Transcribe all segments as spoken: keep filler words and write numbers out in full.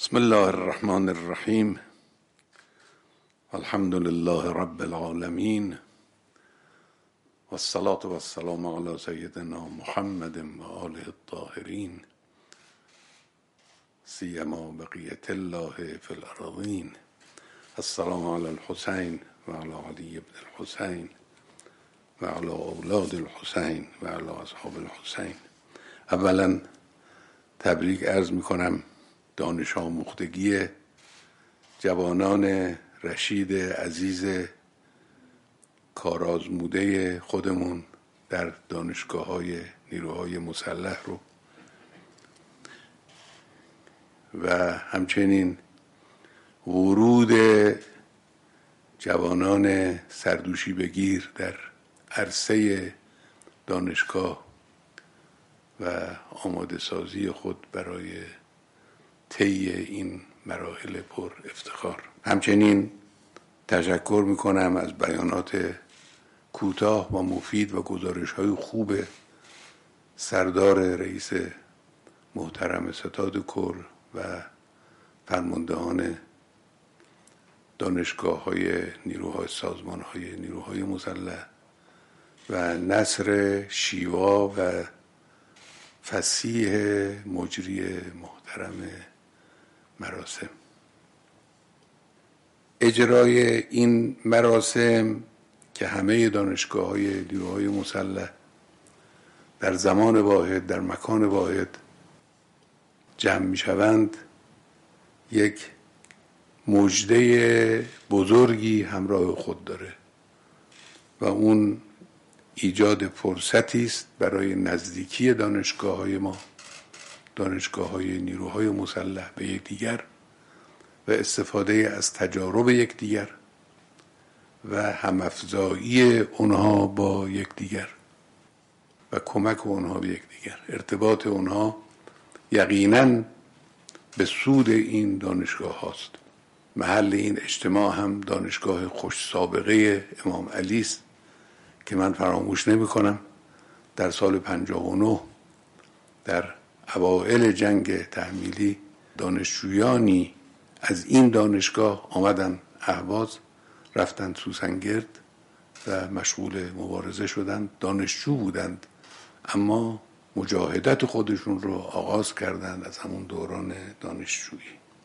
بسم الله الرحمن الرحیم. الحمد لله رب العالمین و الصلاة و السلام علی سیدنا محمد و آله الطاهرین سیما بقیة الله فی الارضین. السلام علی الحسین و علی علی بن الحسین و علی اولاد الحسین و علی اصحاب الحسین. اولا تبریک عرض می کنم دانش آموختگی جوانان رشید عزیز کارآزموده خودمون در دانشگاه‌های نیروهای مسلح رو و همچنین ورود جوانان سردوشی بگیر در عرصه دانشگاه و آماده سازی خود برای طی این مراحل پر افتخار. همچنین تشکر میکنم از بیانات کوتاه و مفید و گزارش‌های خوب سردار رئیس محترم ستاد کل و فرماندهان دانشگاه‌های نیروهای سازمان‌های نیروهای مسلح و نصر شیوا و فصیح مجری محترم مراسم. اجرای این مراسم که همه دانشگاه‌های نیروهای مسلح در زمان واحد در مکان واحد جمع می‌شوند یک مژده بزرگی همراه خود داره و اون ایجاد فرصتی است برای نزدیکی دانشگاه‌های ما، دانشگاه‌های نیروهای مسلح به یکدیگر و استفاده از تجارب یکدیگر و هم‌افزایی اونها با یکدیگر و کمک اونها به یکدیگر. ارتباط اونها یقیناً به سود این دانشگاه هاست. محل این اجتماع هم دانشگاه خوش سابقه امام علی است که من فراموش نمی کنم در سال پنجاه و نه در اوائل جنگ تحمیلی دانشجویانی از این دانشگاه آمدن اهواز، رفتن سوسنگرد و مشغول مبارزه شدند. دانشجو بودند اما مجاهدت خودشون رو آغاز کردند از همون دوران دانشجویی.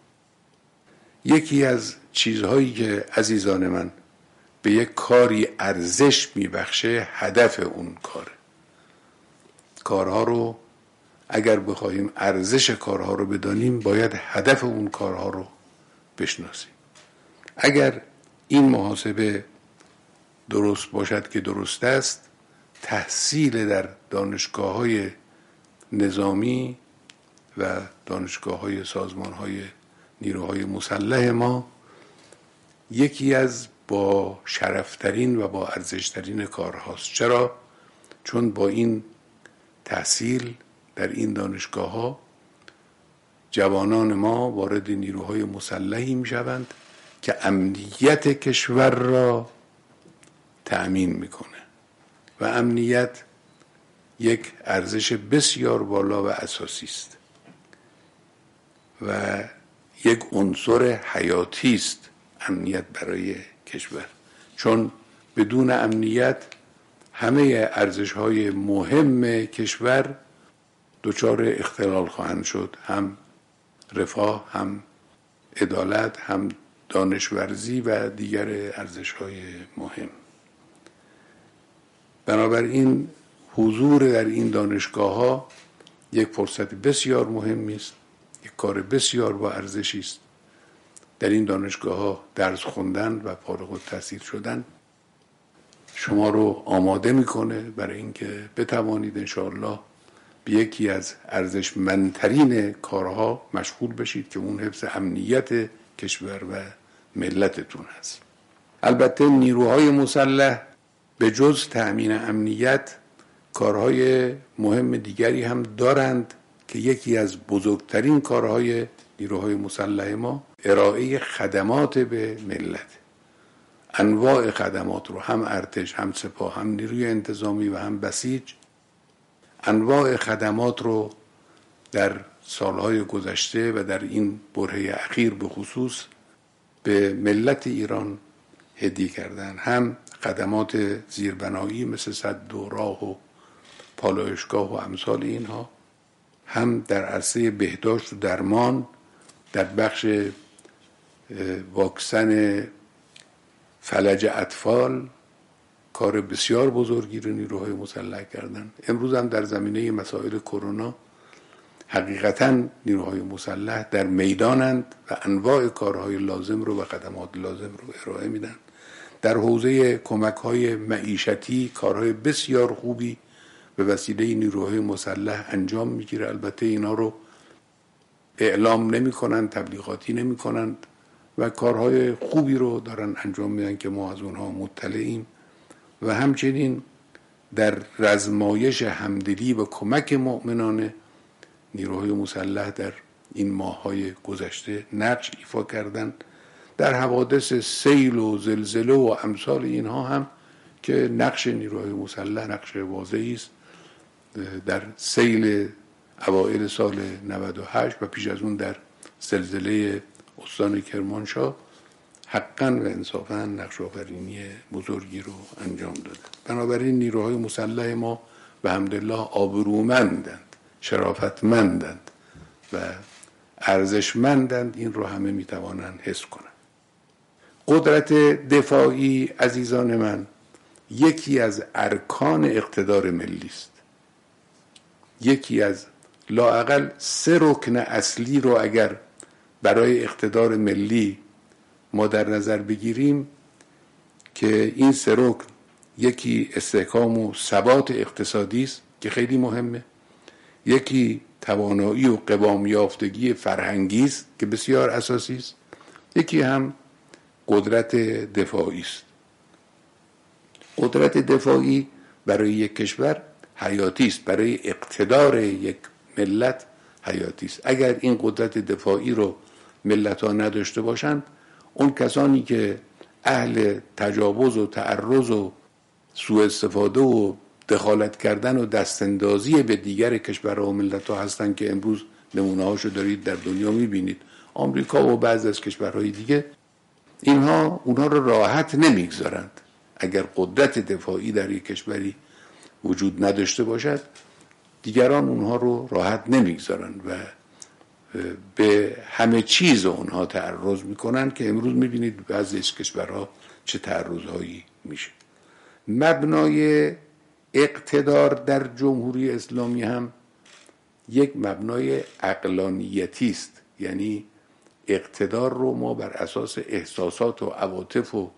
یکی از چیزهایی که عزیزان من به یک کاری ارزش میبخشه هدف اون کاره. کارها رو اگر بخوایم ارزش کارها رو بدانیم باید هدف اون کارها رو بشناسیم. اگر این محاسبه درست باشد که درست است، تحصیل در دانشگاه‌های نظامی و دانشگاه‌های سازمان‌های نیروهای مسلح ما یکی از با شرفترین و با ارزشترین کارهاست. چرا؟ چون با این تحصیل در این دانشگاه‌ها جوانان ما وارد نیروهای مسلحی می‌شوند که امنیت کشور را تأمین می‌کنه و امنیت یک ارزش بسیار بالا و اساسی است و یک عنصر حیاتی است امنیت برای کشور، چون بدون امنیت همه ارزش‌های مهم کشور دچار اختلال خواهند شد، هم رفاه، هم عدالت، هم دانشورزی و دیگر ارزش‌های مهم. بنابراین حضور در این دانشگاه‌ها یک فرصت بسیار مهمی است، یک کار بسیار با ارزشی است. در این دانشگاه‌ها درس خوندن و فارغ التحصیل شدن شما رو آماده میکنه برای اینکه بتوانید انشاءالله به یکی از ارزشمندترین کارها مشغول بشید که اون حفظ امنیت کشور و ملتتون هست. البته نیروهای مسلح به جز تأمین امنیت کارهای مهم دیگری هم دارند که یکی از بزرگترین کارهای نیروهای مسلح ما ارائه خدمات به ملت. انواع خدمات رو هم ارتش، هم سپاه، هم نیروی انتظامی و هم بسیج انواع خدمات رو در سالهای گذشته و در این برهه اخیر به خصوص به ملت ایران هدیه کردن، هم خدمات زیربنایی مثل سد و راه و پالایشگاه و امثال اینها، هم در عرصه بهداشت و درمان، در بخش واکسن فلج اطفال کار بسیار بزرگی رو نیروهای مسلح کردن. امروز هم در زمینه مسائل کرونا حقیقتاً نیروهای مسلح در میدانند و انواع کارهای لازم رو و خدمات لازم رو ارائه میدن. در حوزه کمک‌های معیشتی کارهای بسیار خوبی به وسیله نیروهای مسلح انجام میگیره. البته اینا رو اعلام نمی کنند، تبلیغاتی نمی کنند و کارهای خوبی رو دارن انجام میدن که ما از اونها مطلعیم. و همچنین در رزمایش همدلی و کمک مؤمنانه نیروهای مسلح در این ماه‌های گذشته نقش ایفا کردن. در حوادث سیل و زلزله و امثال اینها هم که نقش نیروهای مسلح نقش واضحی است. در سیل اوایل سال نود و هشت و پیش از اون در زلزله استان کرمانشاه حقاً و انصافاً نقش آفرینی بزرگی رو انجام داده. بنابراین نیروهای مسلح ما به حمدالله آبرومندند، شرافتمندند و ارزشمندند. این رو همه میتوانند حس کنند. قدرت دفاعی عزیزان من یکی از ارکان اقتدار ملی است. یکی از لااقل سه رکن اصلی رو اگر برای اقتدار ملی ما در نظر بگیریم که این سه رکن، یکی استحکام و ثبات اقتصادی است که خیلی مهمه، یکی توانایی و قوام یافتگی فرهنگی است که بسیار اساسی است، یکی هم قدرت دفاعی است. قدرت دفاعی برای یک کشور حیاتی است، برای اقتدار یک ملت حیاتی است. اگر این قدرت دفاعی رو ملت‌ها نداشته باشند، اون کسانی که اهل تجاوز و تعرض و سوء استفاده و دخالت کردن و دستاندازی به دیگر کشورها و ملت‌ها هستند که امروز نمونه‌هاشو دارید در دنیا می‌بینید، آمریکا و بعضی از کشورهای دیگه، اینها اونها رو راحت نمیگذارند. اگر قدرت دفاعی در یک کشوری وجود نداشته باشد، دیگران اونها رو راحت نمیگذارند و به همه چیز اونها تعرض میکنن که امروز میبینید بعضی از کشورها چه تعرضهایی میشه. مبنای اقتدار در جمهوری اسلامی هم یک مبنای عقلانیتی است. یعنی اقتدار رو ما بر اساس احساسات و عواطف و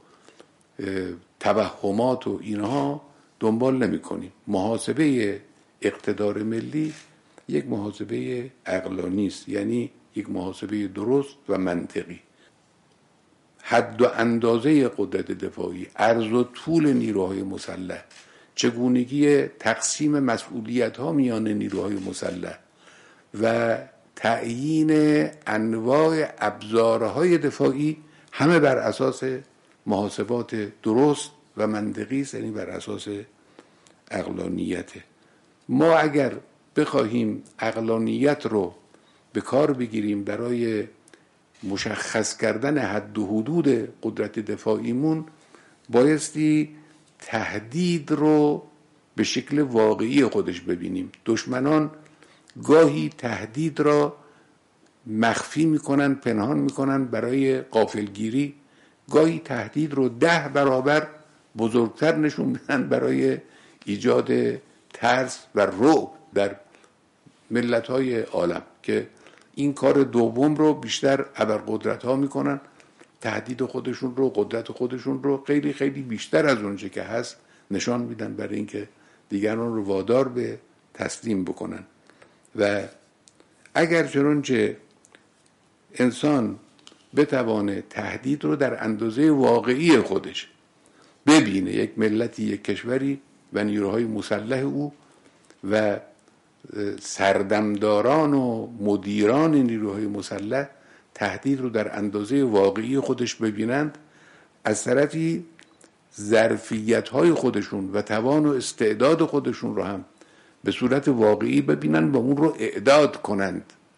توهمات و اینها دنبال نمی کنیم. محاسبه اقتدار ملی یک محاسبه عقلانی است، یعنی یک محاسبه درست و منطقی. حد و اندازه قدرت دفاعی، عرض و طول نیروهای مسلح، چگونگی تقسیم مسئولیت ها میان نیروهای مسلح و تعیین انواع ابزارهای دفاعی همه بر اساس محاسبات درست و منطقی است، یعنی بر اساس عقلانیت. ما اگر بخواهیم عقلانیت رو به کار بگیریم برای مشخص کردن حد و حدود قدرت دفاعیمون، بایستی تهدید رو به شکل واقعی خودش ببینیم. دشمنان گاهی تهدید را مخفی میکنن، پنهان میکنن برای غافلگیری، گاهی تهدید رو ده برابر بزرگتر نشون میدن برای ایجاد ترس و رعب در ملت‌های عالم که این کار دوم رو بیشتر ابرقدرت ها میکنن. تهدید خودشون رو، قدرت خودشون رو خیلی خیلی بیشتر از اونچه که هست نشان میدن برای اینکه دیگران رو وادار به تسلیم بکنن. و اگر چنانچه انسان بتوانه تهدید رو در اندازه واقعی خودش ببینه، یک ملتی، یک کشوری و نیروهای مسلح او و سردمداران و مدیران نیروهای مسلح تهدید رو در اندازه واقعی خودش ببینند، از طرفی ظرفیت‌های خودشون و توان و استعداد خودشون رو هم به صورت واقعی ببینن و اون رو اعداد کنند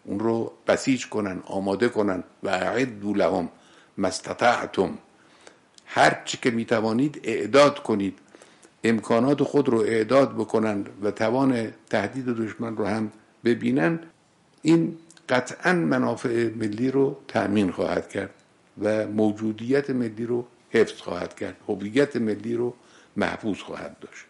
اون رو بسیج کنن، آماده کنن. و اعدوا لهم ما استطعتم، هر چی که میتوانید اعداد کنید، امکانات خود رو اعداد بکنن و توان تهدید دشمن رو هم ببینن. این قطعا منافع ملی رو تأمین خواهد کرد و موجودیت ملی رو حفظ خواهد کرد، هویت ملی رو محفوظ خواهد داشت.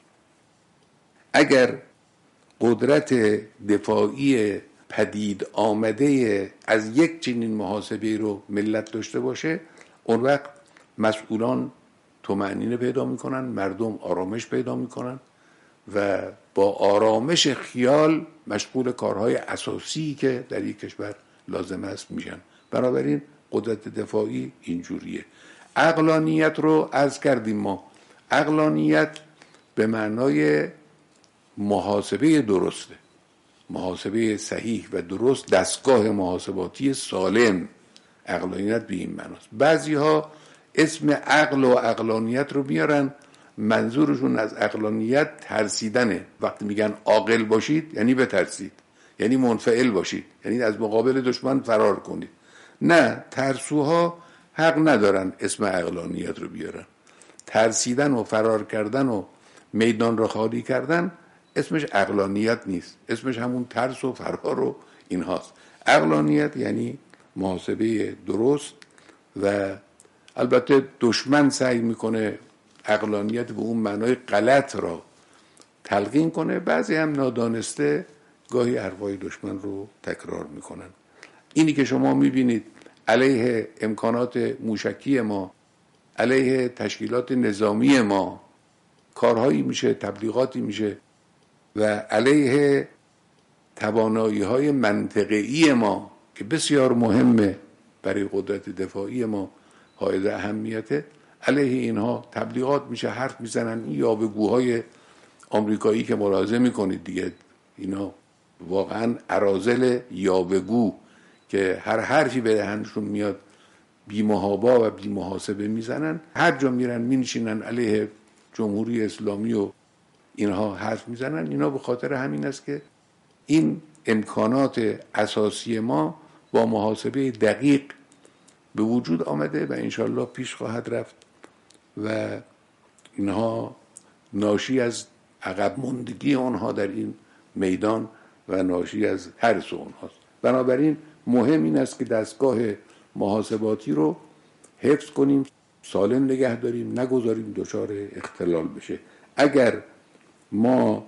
اگر قدرت دفاعی پدید آمده از یک چنین محاسبه رو ملت داشته باشه، اون وقت مسئولان طمأنینه پیدا میکنن، مردم آرامش پیدا میکنن و با آرامش خیال مشغول کارهای اساسی که در یک کشور لازم است میشن. بنابراین قدرت دفاعی اینجوریه. عقلانیت رو عرض کردیم ما. عقلانیت به معنای محاسبه درسته، محاسبه صحیح و درست، دستگاه محاسباتی سالم. عقلانیت به این معناست. بعضی ها اسم عقل و عقلانیت رو میارن، منظورشون از عقلانیت ترسیدنه. وقتی میگن عاقل باشید یعنی بترسید، یعنی منفعل باشید، یعنی از مقابل دشمن فرار کنید. نه، ترسوها حق ندارن اسم عقلانیت رو بیارن. ترسیدن و فرار کردن و میدان رو خالی کردن اسمش عقلانیت نیست، اسمش همون ترس و فرار و اینهاست. عقلانیت یعنی محاسبه درست و البته دشمن سعی میکنه عقلانیت به اون معنای غلط را تلقین کنه، بعضی هم نادانسته گاهی حرفای دشمن رو تکرار میکنن. اینی که شما میبینید علیه امکانات موشکی ما، علیه تشکیلات نظامی ما کارهایی میشه، تبلیغاتی میشه و علیه توانایی های منطقی ما که بسیار مهمه برای قدرت دفاعی ما، حائز اهمیته، علیه اینها تبلیغات میشه، حرف میزنن. این یاوه‌گوهای آمریکایی که ملاحظه میکنید دیگه، اینا واقعا اراذل یاوه‌گو که هر حرفی به دهنشون میاد بی‌محابا و بی‌محاسبه میزنن. هر جا میرن مینشینن علیه جمهوری اسلامی و اینها حرف میزنن. اینا به خاطر همین است که این امکانات اساسی ما با محاسبه دقیق به وجود آمده و انشالله پیش خواهد رفت و اینها ناشی از عقب ماندگی آنها در این میدان و ناشی از ترس آنهاست. بنابراین مهم این است که دستگاه محاسباتی رو حفظ کنیم، سالم نگه داریم، نگذاریم دچار اختلال بشه. اگر ما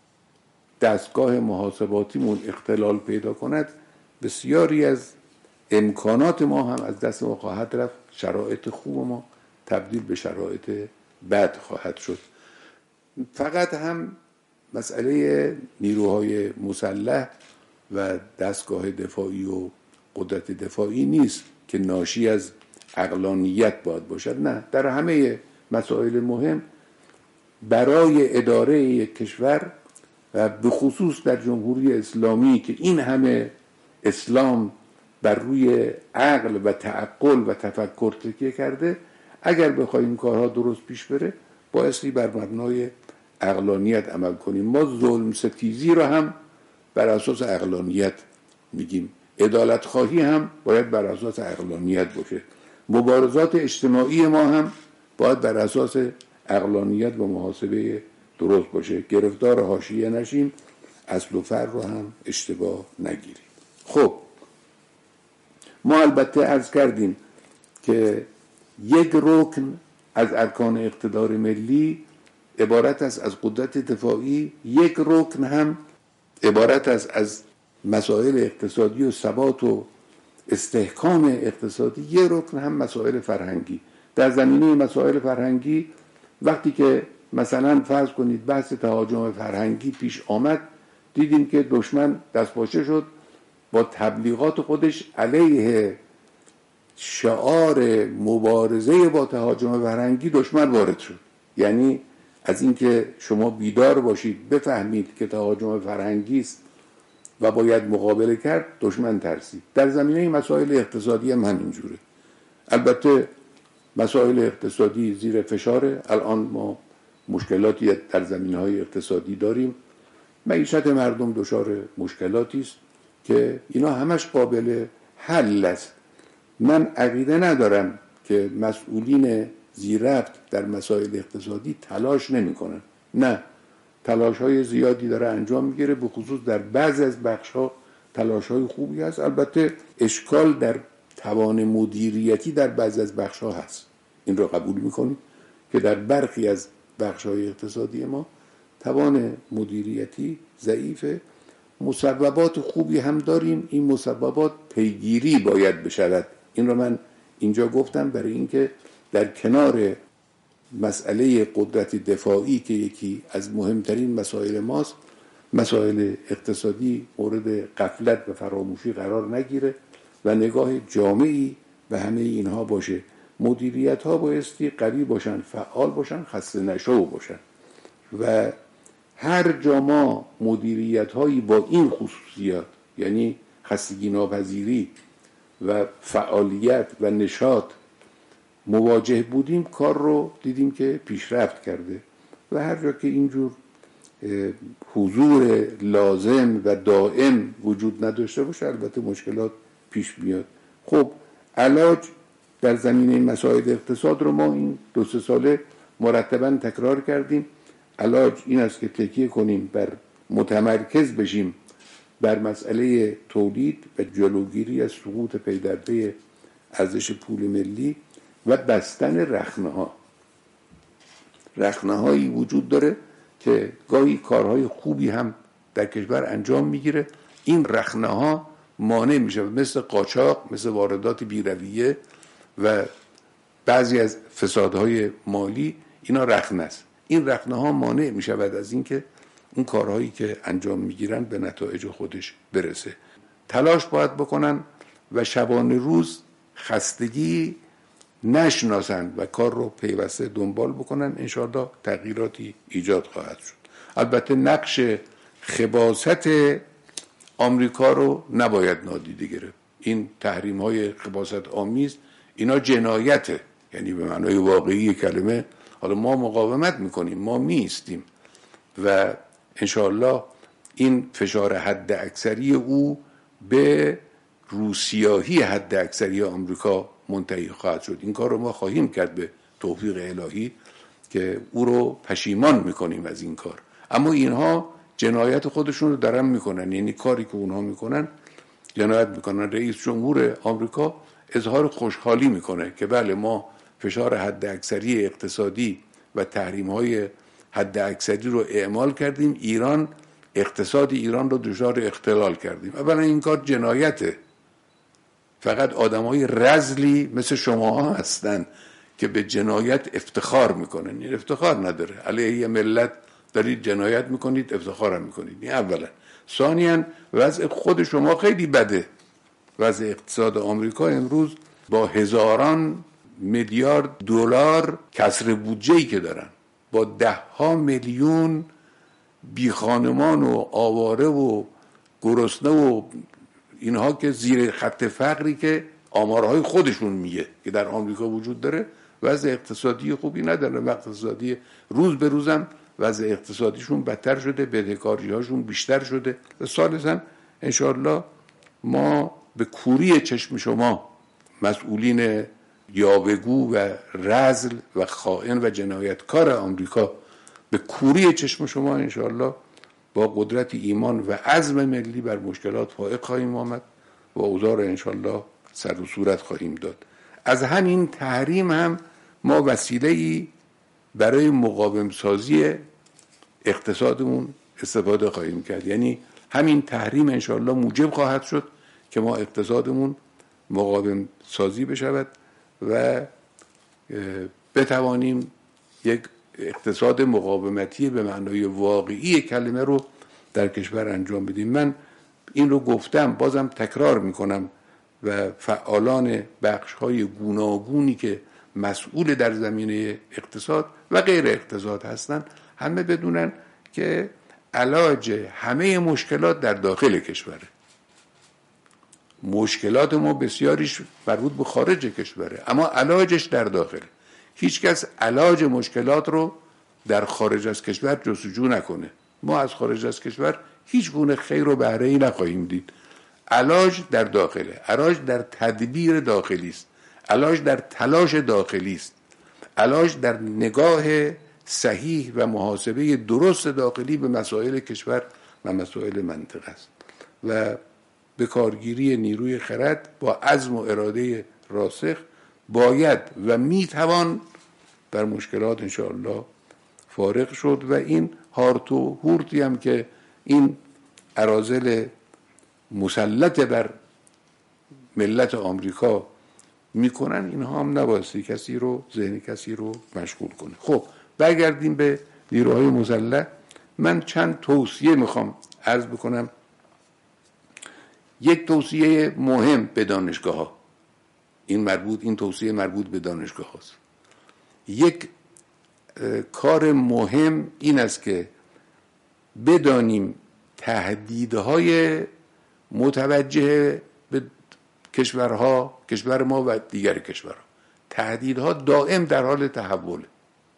دستگاه محاسباتیمون اختلال پیدا کند، بسیاری از امکانات ما هم از دست ما خواهد رفت، شرایط خوب ما تبدیل به شرایط بد خواهد شد. فقط هم مسئله نیروهای مسلح و دستگاه دفاعی و قدرت دفاعی نیست که ناشی از عقلانیت باید باشد. نه، در همه مسائل مهم برای اداره یک کشور و به خصوص در جمهوری اسلامی که این همه اسلام بر روی عقل و تعقل و تفکر تکیه کرده، اگر بخوایم کارها درست پیش بره بایستی بر مبنای عقلانیت عمل کنیم. ما ظلم ستیزی رو هم بر اساس عقلانیت میگیم، عدالت خواهی هم باید بر اساس عقلانیت باشه، مبارزات اجتماعی ما هم باید بر اساس عقلانیت و محاسبه درست باشه. گرفتار حاشیه نشیم، اصل و فرع رو هم اشتباه نگیریم. خب ما البته عرض کردیم که یک رکن از ارکان اقتدار ملی عبارت است از قدرت دفاعی، یک رکن هم عبارت است از مسائل اقتصادی و ثبات و استحکام اقتصادی، یک رکن هم مسائل فرهنگی. در زمینه مسائل فرهنگی وقتی که مثلا فرض کنید بحث تهاجم فرهنگی پیش آمد، دیدیم که دشمن دستپاچه شد، با تبلیغات خودش علیه شعار مبارزه با تهاجم فرهنگی دشمن وارد شد. یعنی از اینکه شما بیدار باشید بفهمید که تهاجم فرهنگی است و باید مقابله کرد، دشمن ترسید. در زمینه مسائل اقتصادی هم همینجوره. البته مسائل اقتصادی زیر فشاره. الان ما مشکلاتی در زمینه‌های اقتصادی داریم، معیشت مردم دچار مشکلاتی است که اینا همش قابل حل است. من عقیده ندارم که مسئولین ذی‌ربط در مسائل اقتصادی تلاش نمی‌کنن. نه، تلاش‌های زیادی داره انجام می‌گیره، به خصوص در بعضی از بخش‌ها تلاش‌های خوبی هست. البته اشکال در توان مدیریتی در بعضی از بخش‌ها هست. این رو قبول می‌کنیم که در برخی از بخش‌های اقتصادی ما توان مدیریتی ضعیفه. مسببات خوبی هم داریم، این مسببات پیگیری باید بشود. این رو من اینجا گفتم برای اینکه در کنار مسئله قدرت دفاعی که یکی از مهمترین مسائل ماست، مسائل اقتصادی مورد غفلت و فراموشی قرار نگیره و نگاه جامعی به همه اینها باشه. مدیریت ها بایستی قوی باشن، فعال باشن، خسته نشو باشن و هر جا ما مدیریت هایی با این خصوصیات، یعنی خستگی ناپذیری و فعالیت و نشاط مواجه بودیم، کار رو دیدیم که پیشرفت کرده و هر جا که اینجور حضور لازم و دائم وجود نداشته باشه البته مشکلات پیش میاد. خب علاج در زمینه مسائل اقتصاد رو ما این دو سه ساله مرتباً تکرار کردیم. علاج این است که تکیه کنیم بر متمرکز بشیم بر مسئله تولید و جلوگیری از سقوط پی در پی ارزش پول ملی و بستن رخنه ها. رخنه هایی وجود داره که گاهی کارهای خوبی هم در کشور انجام میگیره، این رخنه ها مانع میشه، مثل قاچاق، مثل واردات بی‌رویه و بعضی از فسادهای مالی، اینا رخنه است. این رخنه ها مانع میشود از اینکه اون کارهایی که انجام میگیرن به نتایج خودش برسه. تلاش باید بکنن و شبانه روز خستگی نشناسن و کار رو پیوسته دنبال بکنن. انشاءالله تغییراتی ایجاد خواهد شد. البته نقش خباثت آمریکا رو نباید نادیده گرفت. این تحریم های خباثت آمیز اینا جنایته، یعنی به معنای واقعی کلمه. حالا ما مقاومت میکنیم، ما میستیم و انشاءالله این فشار حد اکثری او به روسیاهی حد اکثری آمریکا منتهی خواهد شد. این کار رو ما خواهیم کرد به توفیق الهی که او رو پشیمان میکنیم از این کار. اما اینها جنایت خودشون رو دارن میکنن، یعنی کاری که اونها میکنن جنایت میکنن. رئیس جمهور آمریکا اظهار خوشحالی میکنه که بله ما فشار حد اکثری اقتصادی و تحریم های حد اکثری رو اعمال کردیم، ایران اقتصاد ایران رو دچار اختلال کردیم. اولا این کار جنایته. فقط آدمای رذلی مثل شما هستن که به جنایت افتخار میکنن. این افتخار نداره. علیه ملت دارید جنایت میکنید، افتخار هم میکنید. این اولا. ثانیاً وضع خود شما خیلی بده. وضع اقتصاد آمریکا امروز با هزاران میلیارد دلار کسر بودجه‌ای که دارن، با ده ها میلیون بی خانمان و آواره و گرسنه و اینها که زیر خط فقری که آمارهای خودشون میگه که در آمریکا وجود داره، وضع اقتصادی خوبی نداره. و اقتصادی روز به روزم وضع اقتصادیشون بدتر شده، بدهکاری هاشون بیشتر شده. و ثالثاً انشاءالله ما به کوری چشم شما مسئولین یاوه‌گو و رذل و خائن و جنایتکار آمریکا، به کوری چشم شما انشاءالله با قدرت ایمان و عزم ملی بر مشکلات فائق خواهیم آمد و اوضاع را انشاءالله سر و صورت خواهیم داد. از همین تحریم هم ما وسیله‌ای برای مقاوم سازی اقتصادمون استفاده خواهیم کرد. یعنی همین تحریم انشاءالله موجب خواهد شد که ما اقتصادمون مقاوم سازی بشود و بتوانیم یک اقتصاد مقاومتی به معنای واقعی کلمه رو در کشور انجام بدیم. من این رو گفتم، بازم تکرار میکنم و فعالان بخش‌های گوناگونی که مسئول در زمینه اقتصاد و غیر اقتصاد هستن همه بدونن که علاج همه مشکلات در داخل کشوره. مشکلات ما بسیاریش مربوط به خارج کشوره، اما علاجش در داخل. هیچ کس علاج مشکلات رو در خارج از کشور جستجو نکنه. ما از خارج از کشور هیچ گونه خیر و بهره‌ای نخواهیم دید. علاج در داخله، علاج در تدبیر داخلی است، علاج در تلاش داخلی است، علاج در نگاه صحیح و محاسبه درست داخلی به مسائل کشور و مسائل منطقه است و به کارگیری نیروی خرد با عزم و اراده راسخ باید و میتوان بر مشکلات انشاءالله فارغ شد و این هارت و هورتی هم که این اراذل مسلط بر ملت آمریکا میکنن، اینها هم نبایستی کسی رو ذهن کسی رو مشغول کنه. خب برگردیم به نیروهای مسلح. من چند توصیه میخوام عرض بکنم. یک توصیه مهم به دانشگاه ها، این مربوط این توصیه مربوط به دانشگاه هاست. یک کار مهم این است که بدانیم تهدیدهای متوجه به کشورها، کشور ما و دیگر کشورها، تهدیدها دائم در حال تحوله.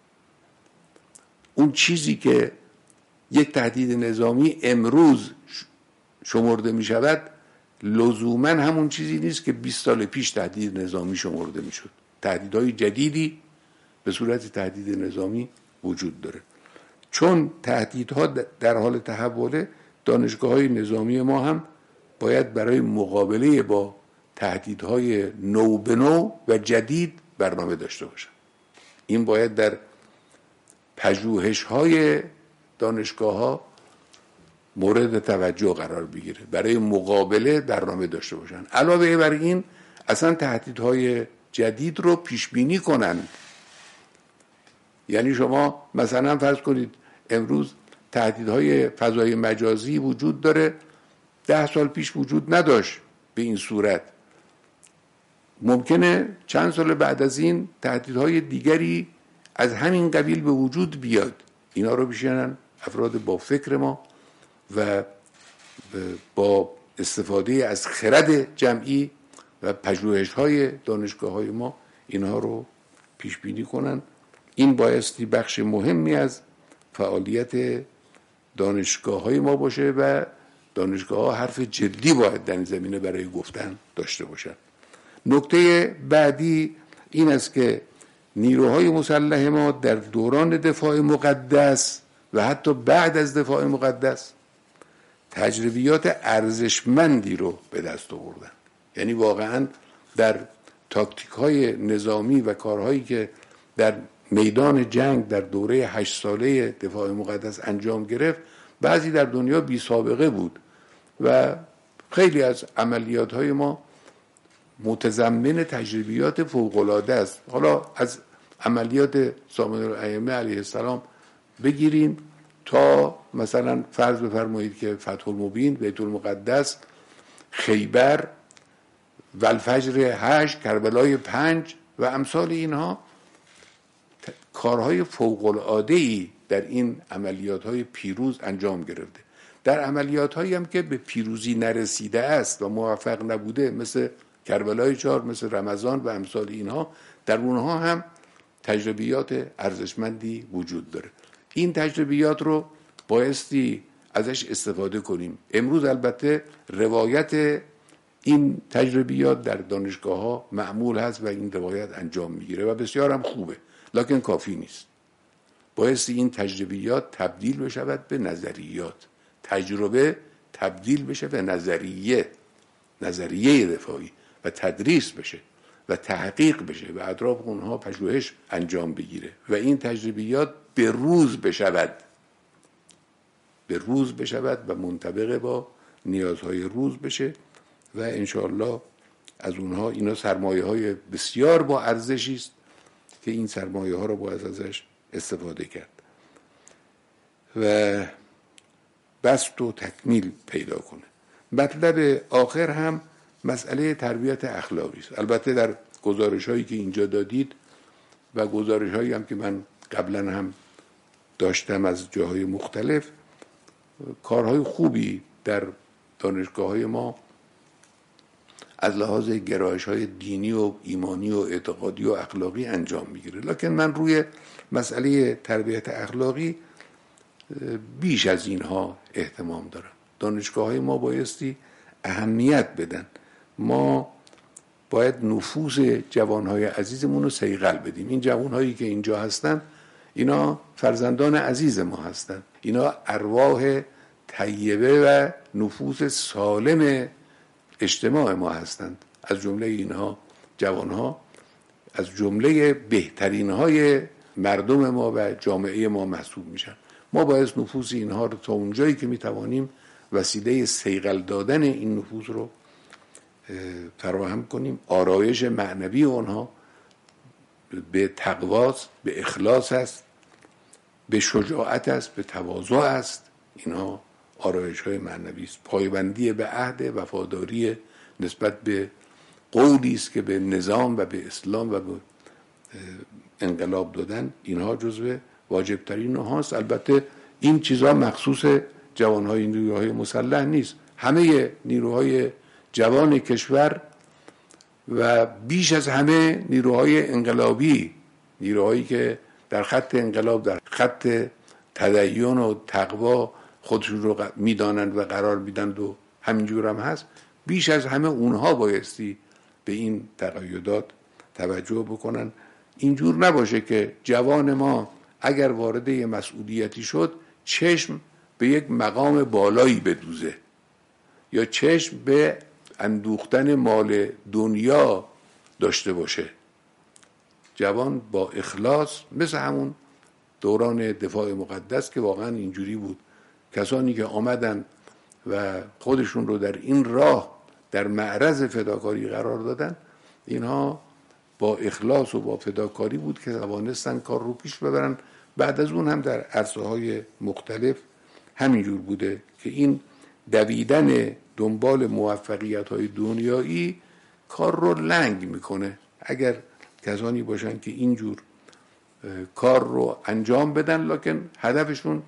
اون چیزی که یک تهدید نظامی امروز شمرده می شود لزوما همون چیزی نیست که بیست سال پیش تهدید نظامی شمرده می شد. تهدیدهای جدیدی به صورت تهدید نظامی وجود داره. چون تهدیدها در حال تحوله، دانشگاه‌های نظامی ما هم باید برای مقابله با تهدیدهای نو به نو و جدید برنامه داشته باشن. این باید در پژوهش‌های دانشگاه‌ها مورد توجه قرار بگیره، برای مقابله برنامه داشته باشن. علاوه بر این اصلا تهدیدهای جدید رو پیش بینی کنن. یعنی شما مثلا فرض کنید امروز تهدیدهای فضای مجازی وجود داره، ده سال پیش وجود نداشت به این صورت. ممکنه چند سال بعد از این تهدیدهای دیگری از همین قبیل به وجود بیاد. اینا رو بشینن افراد با فکر ما و با استفاده از خرد جمعی و پژوهش‌های دانشگاه‌های ما اینها رو پیش بینی کنن. این بایستی بخش مهمی از فعالیت دانشگاه‌های ما باشه و دانشگاه‌ها حرف جدی باید در این زمینه برای گفتن داشته باشن. نکته بعدی این است که نیروهای مسلح ما در دوران دفاع مقدس و حتی بعد از دفاع مقدس تجربیات ارزشمندی رو به دست آوردن. یعنی واقعا در تاکتیک‌های نظامی و کارهایی که در میدان جنگ در دوره هشت ساله دفاع مقدس انجام گرفت، بعضی در دنیا بی سابقه بود و خیلی از عملیات‌های ما متضمن تجربیات فوق‌العاده است. حالا از عملیات سامن الائمه علیه السلام بگیریم تا مثلا فرض بفرمایید که فتح المبین، بیت المقدس، خیبر، والفجر هشت، کربلای پنج و امثال اینها، کارهای فوق‌العاده‌ای در این عملیات‌های پیروز انجام گرفته. در عملیات‌هایی هم که به پیروزی نرسیده است و موفق نبوده، مثل کربلای چهار، مثل رمضان و امثال اینها، در اونها هم تجربیات ارزشمندی وجود داره. این تجربیات رو بایستی ازش استفاده کنیم. امروز البته روایت این تجربیات در دانشگاه‌ها معمول هست و این روایت انجام میگیره و بسیار هم خوبه، لکن کافی نیست. بایستی این تجربیات تبدیل بشود به نظریات، تجربه تبدیل بشه به نظریه، نظریه دفاعی و تدریس بشه و تحقیق بشه و اطراف اونها پژوهش انجام بگیره و این تجربیات به روز بشود به روز بشود و منطبق با نیازهای روز بشه و انشاءالله از اونها، اینا سرمایه های بسیار با ارزشی است که این سرمایه ها رو باید ازش استفاده کرد و بسط و تکمیل پیدا کنه. مطلب آخر هم مسئله تربیت اخلاقی است. البته در گزارش هایی که اینجا دادید و گزارش هایی هم که من قبلا هم داشتم از جاهای مختلف، کارهای خوبی در دانشگاه های ما از لحاظ گرایش های دینی و ایمانی و اعتقادی و اخلاقی انجام میگیره. لکن من روی مسئله تربیت اخلاقی بیش از اینها اهتمام دارم. دانشگاه های ما بایستی اهمیت بدن. ما باید نفوذ جوانهای عزیزمون رو صیقل بدیم. این جوانهایی که اینجا هستن اینا فرزندان عزیز ما هستن، اینا ارواح طیبه و نفوذ سالم اجتماع ما هستند. از جمله اینها جوانها از جمله بهترین های مردم ما و جامعه ما محسوب میشن. ما باید نفوذ اینها رو تا اونجایی که میتوانیم وسیله صیقل دادن این نفوذ رو فراهم کنیم. آرایش معنوی اونها به تقواست، به اخلاص است، به شجاعت است، به تواضع است. اینها آرایش های معنوی است. پایبندی به عهد، وفاداری نسبت به قولی است که به نظام و به اسلام و به انقلاب دادن، اینها جزو واجب ترین هاست. البته این چیزها مخصوص جوانهای نیروهای مسلح نیست. همه نیروهای جوان کشور و بیش از همه نیروهای انقلابی، نیروهایی که در خط انقلاب، در خط تدین و تقوا خودشون رو میدانند و قرار میدند و همینجور هم هست، بیش از همه اونها بایستی به این تقیدات توجه بکنن. اینجور نباشه که جوان ما اگر وارد یه مسئولیتی شد چشم به یک مقام بالایی بدوزه یا چشم به اندوختن مال دنیا داشته باشه. جوان با اخلاص، مثل همون دوران دفاع مقدس که واقعا اینجوری بود، کسانی که آمدن و خودشون رو در این راه در معرض فداکاری قرار دادن، اینها با اخلاص و با فداکاری بود که توانستن کار رو پیش ببرن. بعد از اون هم در عرصه‌های مختلف همینجور بوده که این دویدن دنبال موفقیت‌های دنیایی کار رو لنگ میکنه. اگر کسانی باشن که اینجور کار رو انجام بدن لکن هدفشون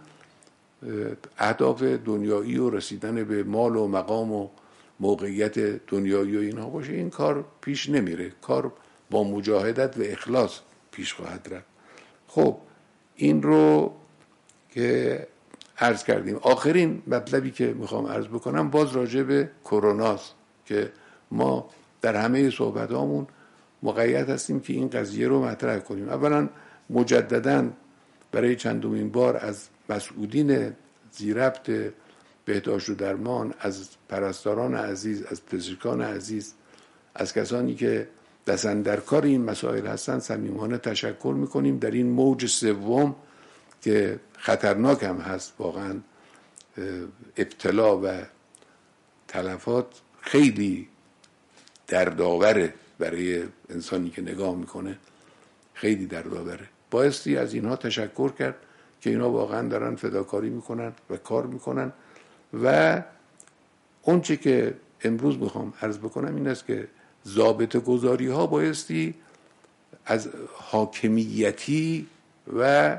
اهداف دنیایی و رسیدن به مال و مقام و موقعیت دنیایی و اینها باشه، این کار پیش نمیره. کار با مجاهدت و اخلاص پیش خواهد رفت. خب این رو که عرض کردیم. آخرین مطلبی که میخوام عرض بکنم باز راجع به کروناست که ما در همه صحبتامون مقید هستیم که این قضیه رو مطرح کنیم. اولا مجدداً برای چندمین بار از مسئولین ذی‌ربط بهداشت و درمان، از پرستاران عزیز، از پزشکان عزیز، از کسانی که دست اندر کار این مسائل هستن صمیمانه تشکر میکنیم. در این موج سوم که خطرناک هم هست، واقعا ابتلا و تلفات خیلی دردآوره برای انسانی که نگاه میکنه، خیلی دردآوره. بایستی از اینها تشکر کرد که اینا واقعا دارن فداکاری میکنن و کار میکنن. و اون چه که امروز میخوام عرض بکنم این است که ضابطه گذاری ها بایستی از حاکمیتی و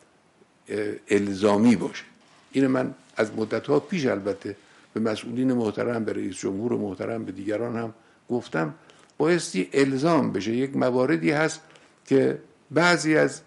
الزامی باشه. این من از مدت ها پیش البته به مسئولین محترم، به رئیس جمهور محترم، به دیگران هم گفتم بایستی الزام بشه. یک مواردی هست که بعضی از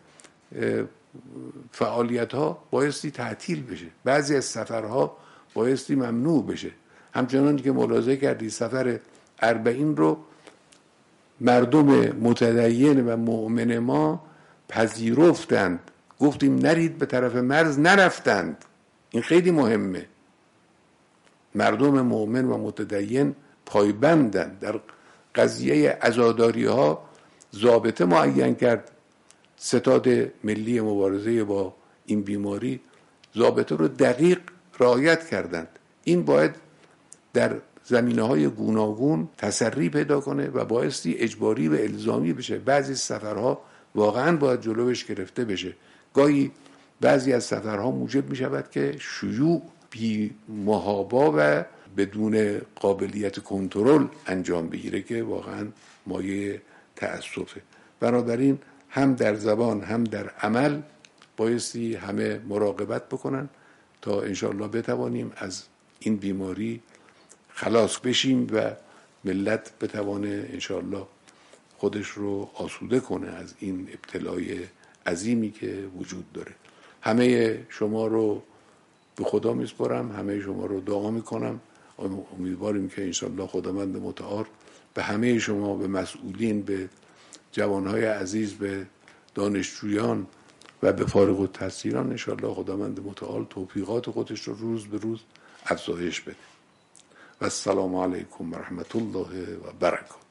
فعالیت ها بایستی تعطیل بشه، بعضی از سفرها بایستی ممنوع بشه. همچنان که ملاحظه کردی سفر اربعین رو مردم متدین و مؤمن ما پذیرفتند، گفتیم نرید به طرف مرز، نرفتند. این خیلی مهمه. مردم مؤمن و متدین پایبندند. در قضیه عزاداری ها ضابطه معین کرد ستاد ملی مبارزه با این بیماری، ضابطه رو دقیق رعایت کردند. این باید در زمینه‌های گوناگون تسری پیدا کنه و بایستی اجباری و الزامی بشه. بعضی سفرها واقعا باید جلوش گرفته بشه. گاهی بعضی از سفرها موجب می شود که شیوع بی محابا و بدون قابلیت کنترل انجام بگیره که واقعا مایه تأسفه. بنابراین هم در زبان هم در عمل بایستی همه مراقبت بکنن تا انشاءالله بتوانیم از این بیماری خلاص بشیم و ملت بتوانه انشاءالله خودش رو آسوده کنه از این ابتلای عظیمی که وجود داره. همه شما رو به خدا میسپارم، همه شما رو دعا میکنم امیدواریم که انشالله خداوند متعال به همه شما، به مسئولین، به جوانهای عزیز، به دانشجویان و به فارغ التحصیلان انشالله خداوند متعال توفیقات خودش رو روز به روز افزایش بده. و السلام علیکم و رحمت الله و برکاته.